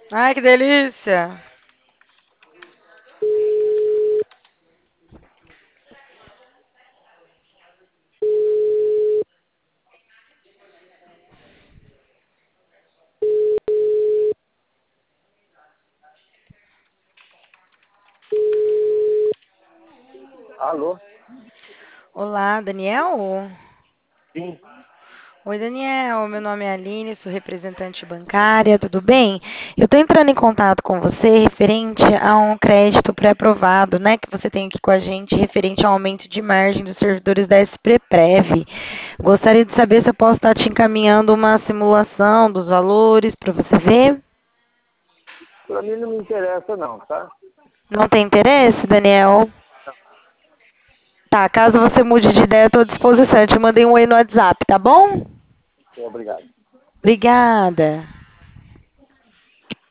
Ai, que delícia. Alô? Olá, Daniel? Sim. Oi, Daniel. Meu nome é Aline, sou representante bancária, tudo bem? Eu estou entrando em contato com você referente a um crédito pré-aprovado, né, que você tem aqui com a gente, referente ao aumento de margem dos servidores da SPREPREV. Gostaria de saber se eu posso estar te encaminhando uma simulação dos valores para você ver. Pra mim não me interessa não, tá? Não tem interesse, Daniel? Tá, caso você mude de ideia, estou à disposição. Eu te mandei um oi no WhatsApp, tá bom? Obrigado. Obrigada.